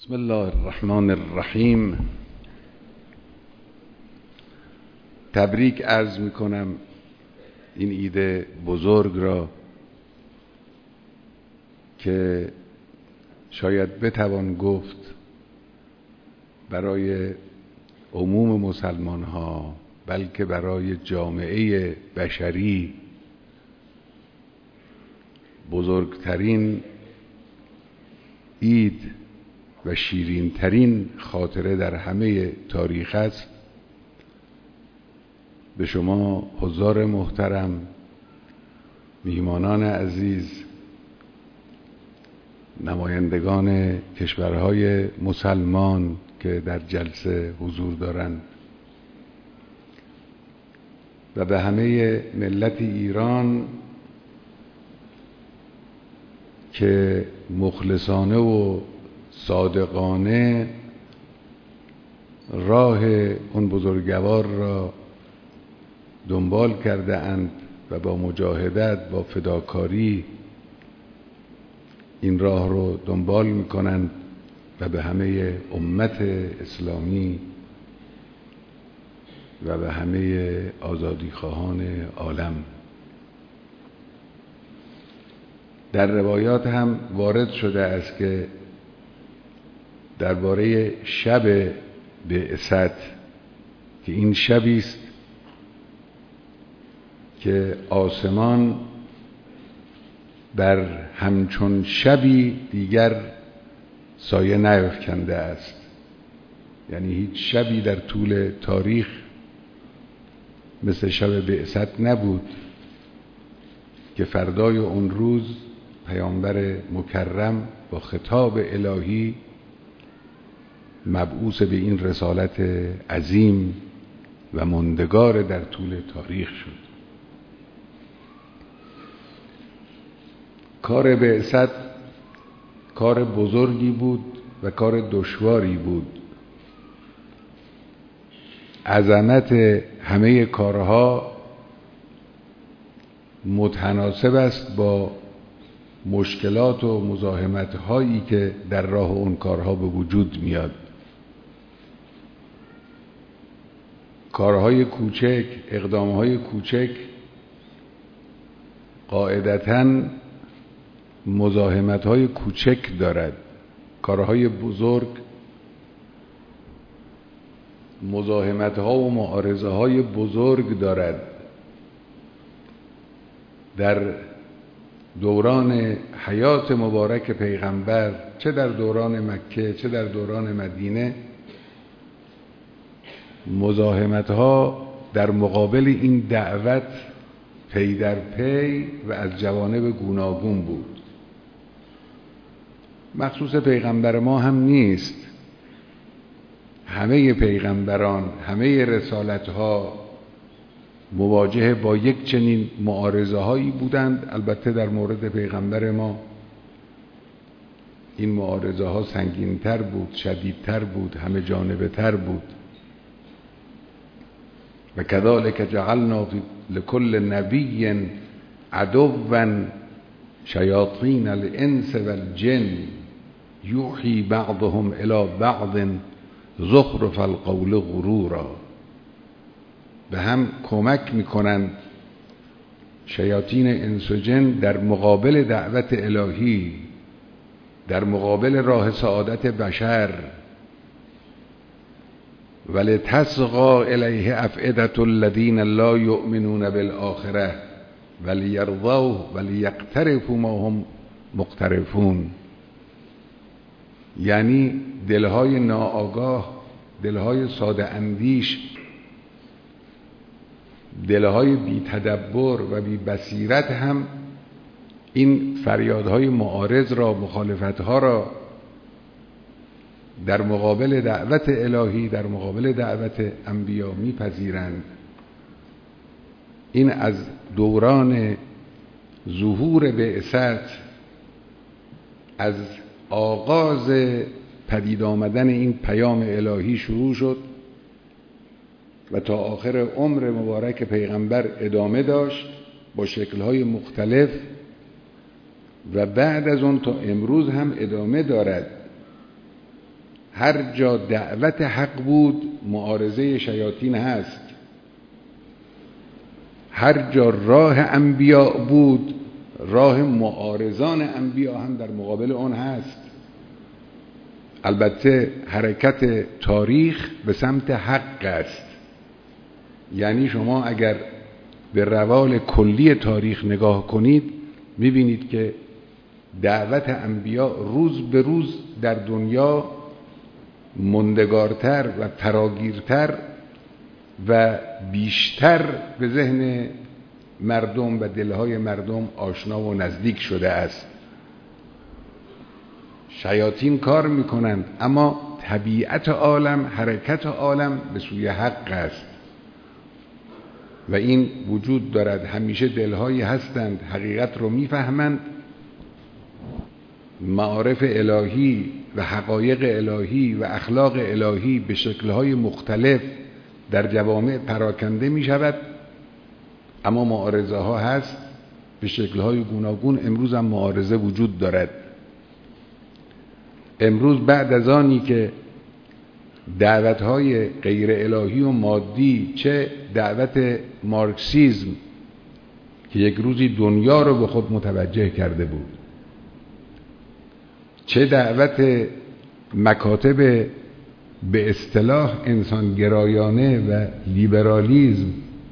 بسم الله الرحمن الرحیم. تبریک عرض می کنم این ایده بزرگ را که شاید بتوان گفت برای عموم مسلمان ها بلکه برای جامعه بشری بزرگترین عید و شیرین ترین خاطره در همه تاریخ است. به شما حضار محترم، میهمانان عزیز، نمایندگان کشورهای مسلمان که در جلسه حضور دارند و به همه ملت ایران که مخلصانه و صادقانه راه اون بزرگوار را دنبال کرده اند و با مجاهدت، با فداکاری این راه رو دنبال میکنند و به همه امت اسلامی و به همه آزادیخواهان عالم. در روایات هم وارد شده است که درباره شب بعثت که این شبی است که آسمان بر همچون شبی دیگر سایه نیفکنده است، یعنی هیچ شبی در طول تاریخ مثل شب بعثت نبود که فردای اون روز پیامبر مکرم با خطاب الهی مبعوث به این رسالت عظیم و ماندگار در طول تاریخ شد. کار بعثت کار بزرگی بود و کار دشواری بود. عظمت همه کارها متناسب است با مشکلات و مزاحمت هایی که در راه اون کارها به وجود میاد. کارهای کوچک، اقدامهای کوچک قاعدتاً مزاحمت‌های کوچک دارد. کارهای بزرگ مزاحمت‌ها و معارضه‌های بزرگ دارد. در دوران حیات مبارک پیغمبر، چه در دوران مکه چه در دوران مدینه، مزاحمت‌ها در مقابل این دعوت پی در پی و از جوانب گوناگون بود. مخصوص پیغمبر ما هم نیست. همه پیغمبران، همه رسالت‌ها مواجه با یک چنین معارضه‌هایی بودند. البته در مورد پیغمبر ما این معارضه‌ها سنگین‌تر بود، شدیدتر بود، همه جانبه تر بود. و کذالک جعلنا لكل نبی عدوا شیاطین الانس والجن یوحی بعضهم الی بعض زخرف القول غرورا. به هم کمک میکنند شیاطین انس و جن در مقابل دعوت الهی، در مقابل راه سعادت بشر. ولتصغى الیه افئدة الذین لا یؤمنون بالآخرة ولیرضوه ولیقترفوا ما هم مقترفون. یعنی دلهای ناآگاه، دلهای ساده اندیش، دلهای بی تدبر و بی بصیرت هم این فریادهای معارض را، مخالفتها را در مقابل دعوت الهی، در مقابل دعوت انبیا میپذیرند. این از دوران ظهور بعثت، از آغاز پدید آمدن این پیام الهی شروع شد و تا آخر عمر مبارک پیغمبر ادامه داشت با شکل‌های مختلف و بعد از اون تا امروز هم ادامه دارد. هر جا دعوت حق بود معارضه شیاطین هست، هر جا راه انبیاء بود راه معارضان انبیاء هم در مقابل آن هست. البته حرکت تاریخ به سمت حق است، یعنی شما اگر به روال کلی تاریخ نگاه کنید میبینید که دعوت انبیاء روز به روز در دنیا مندگارتر و فراگیرتر و بیشتر به ذهن مردم و دلهای مردم آشنا و نزدیک شده است. شیاطین کار میکنند اما طبیعت عالم، حرکت عالم به سوی حق است و این وجود دارد. همیشه دلهایی هستند حقیقت رو میفهمند، معارف الهی و حقایق الهی و اخلاق الهی به شکلهای مختلف در جوامع پراکنده می شود، اما معارضه ها هست به شکلهای گوناگون. امروز هم معارضه وجود دارد. امروز بعد از آنی که دعوتهای غیر الهی و مادی، چه دعوت مارکسیسم که یک روزی دنیا رو به خود متوجه کرده بود، چه دعوت مکاتب به اصطلاح انسانگرایانه و لیبرالیزم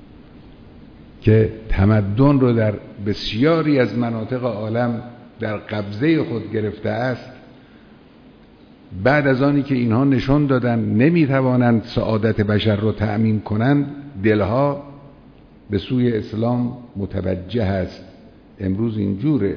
که تمدن رو در بسیاری از مناطق عالم در قبضه خود گرفته است، بعد از آنی که اینها نشون دادن نمیتوانند سعادت بشر رو تأمین کنند، دلها به سوی اسلام متوجه است. امروز اینجوره،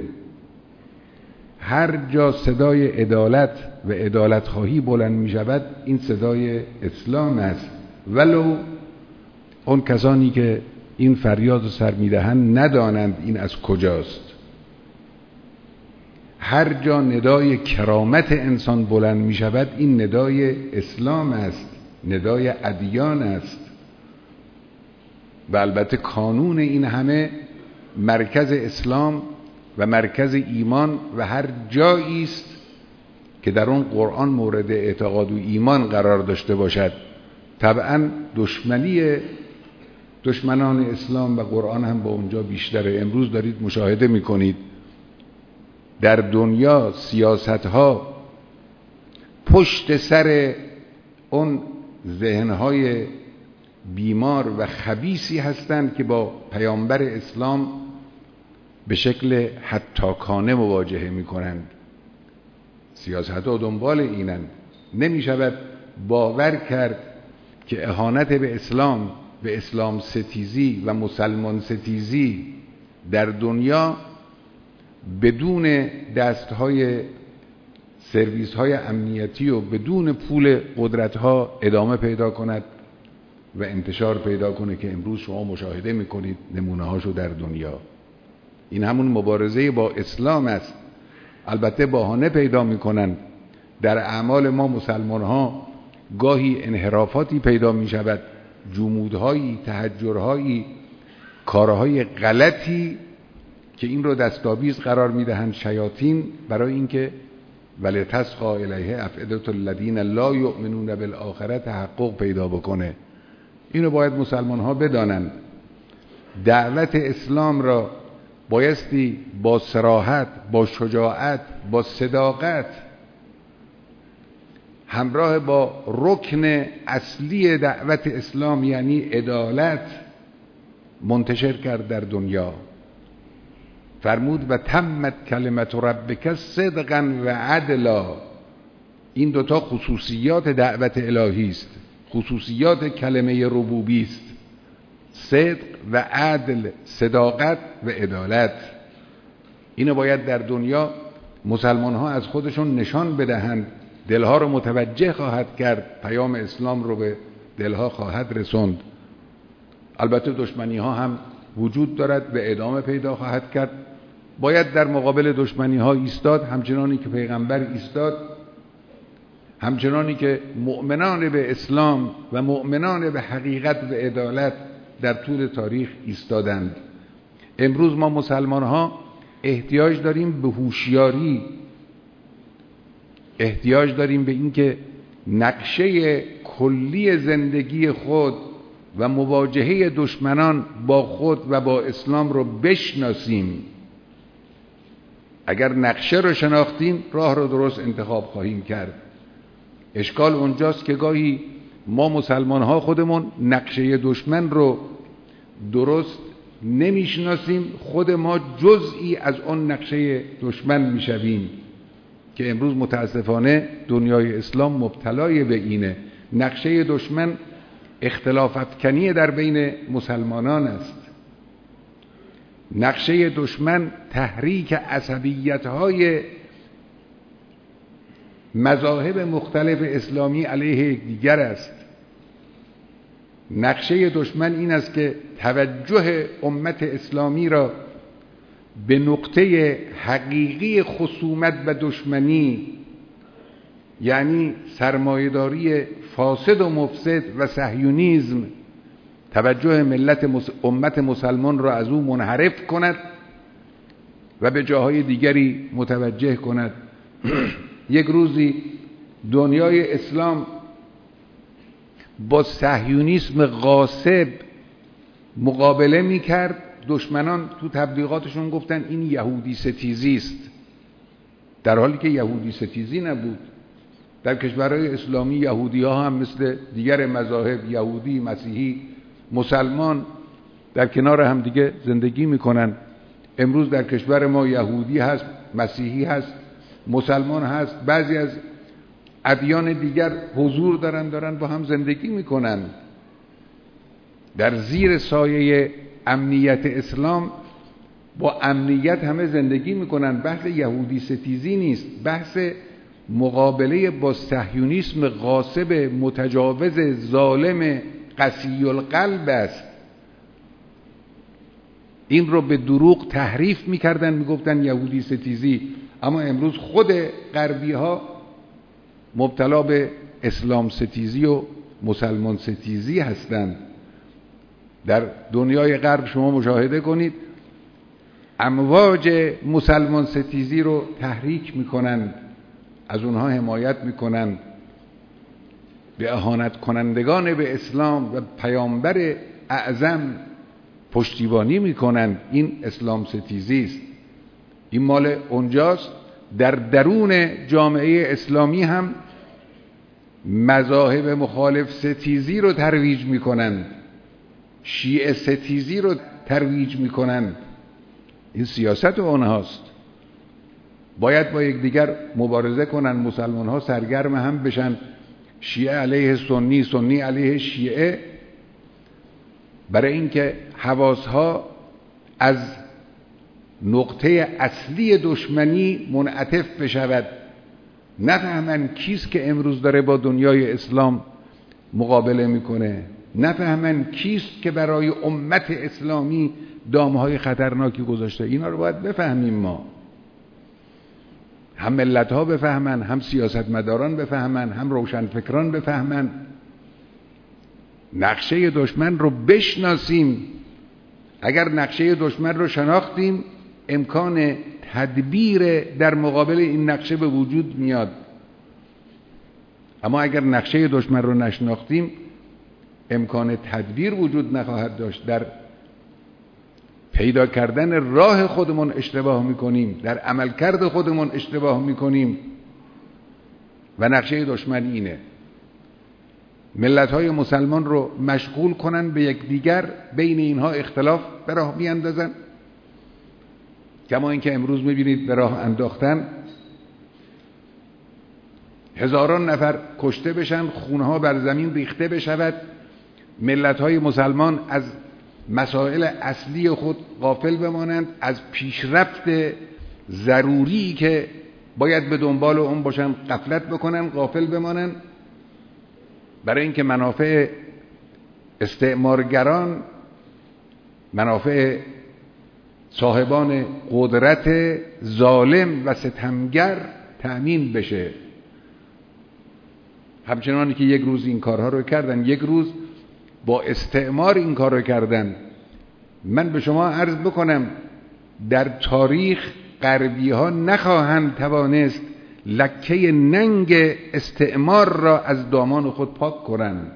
هر جا صدای عدالت و عدالت خواهی بلند می شود این صدای اسلام است، ولو اون کسانی که این فریاد سر می دهند ندانند این از کجاست. هر جا ندای کرامت انسان بلند می شود این ندای اسلام است، ندای ادیان است و البته کانون این همه مرکز اسلام و مرکز ایمان و هر جایی است که در اون قرآن مورد اعتقاد و ایمان قرار داشته باشد. طبعا دشمنان اسلام و قرآن هم با اونجا بیشتره. امروز دارید مشاهده میکنید در دنیا سیاست ها پشت سر اون ذهنهای بیمار و خبیثی هستند که با پیامبر اسلام به شکل هتاکانه مواجهه میکنند. سیاست ها دنبال اینند. نمی شود باور کرد که اهانت به اسلام، به اسلام ستیزی و مسلمان ستیزی در دنیا بدون دستهای سرویس های امنیتی و بدون پول قدرت ها ادامه پیدا کند و انتشار پیدا کنه که امروز شما مشاهده میکنید نمونه هاشو در دنیا. این همون مبارزه با اسلام است. البته بهانه پیدا میکنن در اعمال ما مسلمان ها گاهی انحرافاتی پیدا می شود، جمودهایی، تحجرهایی، کارهای غلطی که این رو دستاویز قرار می دهند شیاطین برای اینکه ولتصغی الیه افئدة الذین لا یؤمنون بالآخرة تحقق پیدا بکنه. اینو باید مسلمان ها بدانند. دعوت اسلام را بایستی با صراحت، با شجاعت، با صداقت همراه با رکن اصلی دعوت اسلام یعنی عدالت منتشر کرد در دنیا. فرمود و تمت کلمت ربک صدقا و عدلا. این دوتا خصوصیات دعوت الهی است، خصوصیات کلمه ربوبی است: صدق و عدل، صداقت و عدالت. اینو باید در دنیا مسلمان ها از خودشون نشان بدهند. دلها رو متوجه خواهد کرد، پیام اسلام رو به دلها خواهد رسوند. البته دشمنی ها هم وجود دارد و ادامه پیدا خواهد کرد. باید در مقابل دشمنی ها ایستاد، همچنانی که پیغمبر ایستاد، همچنانی که مؤمنان به اسلام و مؤمنان به حقیقت و عدالت در طول تاریخ ایستادند. امروز ما مسلمان ها احتیاج داریم به هوشیاری، احتیاج داریم به اینکه نقشه کلی زندگی خود و مواجهه دشمنان با خود و با اسلام رو بشناسیم. اگر نقشه رو شناختیم راه رو درست انتخاب خواهیم کرد. اشکال اونجاست که گاهی ما مسلمان ها خودمون نقشه دشمن رو درست نمیشناسیم، خود ما جزئی از اون نقشه دشمن میشویم که امروز متاسفانه دنیای اسلام مبتلای به اینه. نقشه دشمن اختلاف افکنی در بین مسلمانان است. نقشه دشمن تحریک عصبیت‌های مذاهب مختلف اسلامی علیه دیگر است. نقشه دشمن این است که توجه امت اسلامی را به نقطه حقیقی خصومت و دشمنی، یعنی سرمایه‌داری فاسد و مفسد و صهیونیسم، توجه امت مسلمان را از او منحرف کند و به جاهای دیگری متوجه کند. یک روزی دنیای اسلام با صهیونیسم غاصب مقابله می‌کرد. دشمنان تو تبلیغاتشون گفتن این یهودی ستیزی است، در حالی که یهودی ستیزی نبود. در کشورهای اسلامی یهودی ها هم مثل دیگر مذاهب، یهودی، مسیحی، مسلمان در کنار هم دیگه زندگی میکنن. امروز در کشور ما یهودی هست، مسیحی هست، مسلمان هست، بعضی از ادیان دیگر حضور دارن با هم زندگی میکنن. در زیر سایه امنیت اسلام با امنیت همه زندگی میکنن. بحث یهودی ستیزی نیست، بحث مقابله با صهیونیسم غاصب متجاوز ظالم قسی القلب است. این رو به دروغ تحریف میکردن، میگفتن یهودی ستیزی، اما امروز خود غربی ها مبتلا به اسلام ستیزی و مسلمان ستیزی هستند. در دنیای غرب شما مشاهده کنید امواج مسلمان ستیزی رو تحریک میکنند، از اونها حمایت میکنند، به اهانت کنندگان به اسلام و پیامبر اعظم پشتیبانی میکنند. این اسلام ستیزی است. این مال اونجاست. در درون جامعه اسلامی هم مذاهب مخالف ستیزی رو ترویج میکنند، شیعه ستیزی رو ترویج میکنند. این سیاست اونهاست. باید با یکدیگر مبارزه کنن، مسلمان ها سرگرم هم بشن، شیعه علیه سنی، سنی علیه شیعه، برای اینکه حواسها از نقطه اصلی دشمنی منعطف بشود. نفهمن کیست که امروز داره با دنیای اسلام مقابله میکنه، نفهمن کیست که برای امت اسلامی دامهای خطرناکی گذاشته. اینا رو باید بفهمیم ما، هم ملت ها بفهمن، هم سیاستمداران بفهمن، هم روشنفکران بفهمن. نقشه دشمن رو بشناسیم. اگر نقشه دشمن رو شناختیم امکان تدبیر در مقابل این نقشه به وجود میاد. اما اگر نقشه دشمن رو نشناختیم امکان تدبیر وجود نخواهد داشت. در پیدا کردن راه خودمون اشتباه میکنیم، در عملکرد خودمون اشتباه میکنیم و نقشه دشمن اینه ملت‌های مسلمان رو مشغول کنن به یکدیگر، بین اینها اختلاف به راه بیاندازن. کما اینکه امروز میبینید به راه انداختن هزاران نفر کشته بشن، خونها بر زمین ریخته بشود، ملت‌های مسلمان از مسائل اصلی خود غافل بمانند، از پیشرفت ضروری که باید به دنبال اون باشن غفلت بکنن، غافل بمانند، برای اینکه منافع استعمارگران، منافع صاحبان قدرت ظالم و ستمگر تأمین بشه. همچنانی که یک روز این کارها رو کردن، یک روز با استعمار این کار رو کردن. من به شما عرض بکنم در تاریخ غربی ها نخواهند توانست لکه ننگ استعمار را از دامان خود پاک کنند.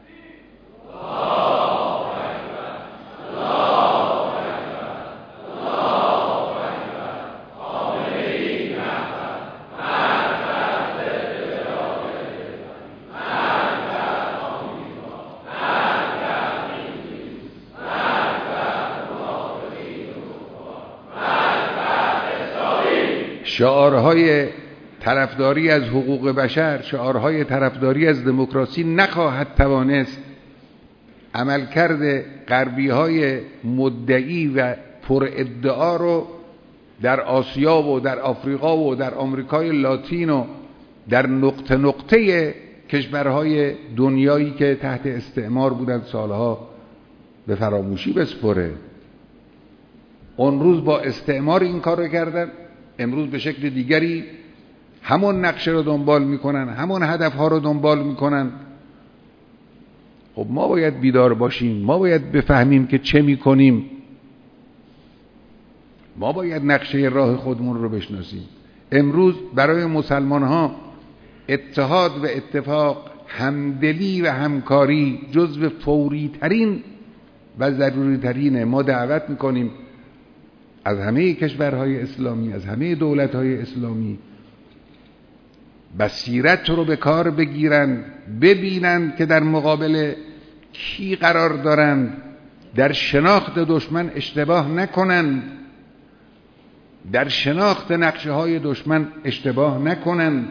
شعارهای طرفداری از حقوق بشر، شعارهای طرفداری از دموکراسی نخواهد توانست عملکرد غربی‌های مدعی و پر ادعا رو در آسیا و در آفریقا و در آمریکای لاتین و در نقطه نقطه کشورهای دنیایی که تحت استعمار بودند سالها به فراموشی بسپره. اون روز با استعمار این کار رو کردن، امروز به شکل دیگری همون نقشه رو دنبال میکنن، همون هدفها رو دنبال میکنن. خب ما باید بیدار باشیم، ما باید بفهمیم که چه میکنیم، ما باید نقشه راه خودمون رو بشناسیم. امروز برای مسلمان ها اتحاد و اتفاق، همدلی و همکاری جزو فوری ترین و ضروری ترینه. ما دعوت میکنیم از همه کشورهای اسلامی، از همه دولتهای اسلامی بصیرت رو به کار بگیرن، ببینن که در مقابل کی قرار دارن، در شناخت دشمن اشتباه نکنن، در شناخت نقشه های دشمن اشتباه نکنن،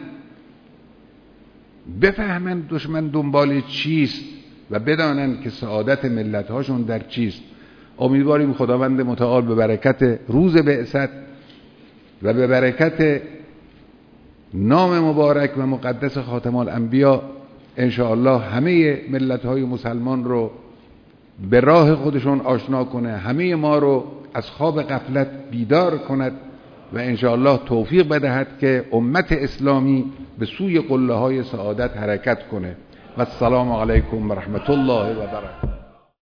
بفهمن دشمن دنبال چیست و بدانن که سعادت ملت هاشون در چیست. امیدواریم خداوند متعال به برکت روز بعثت و به برکت نام مبارک و مقدس خاتم الانبیا انشاءالله همه ملت‌های مسلمان رو به راه خودشون آشنا کنه، همه ما رو از خواب غفلت بیدار کند و انشاءالله توفیق بدهد که امت اسلامی به سوی قله‌های سعادت حرکت کنه. و السلام علیکم و رحمت الله و برکاته.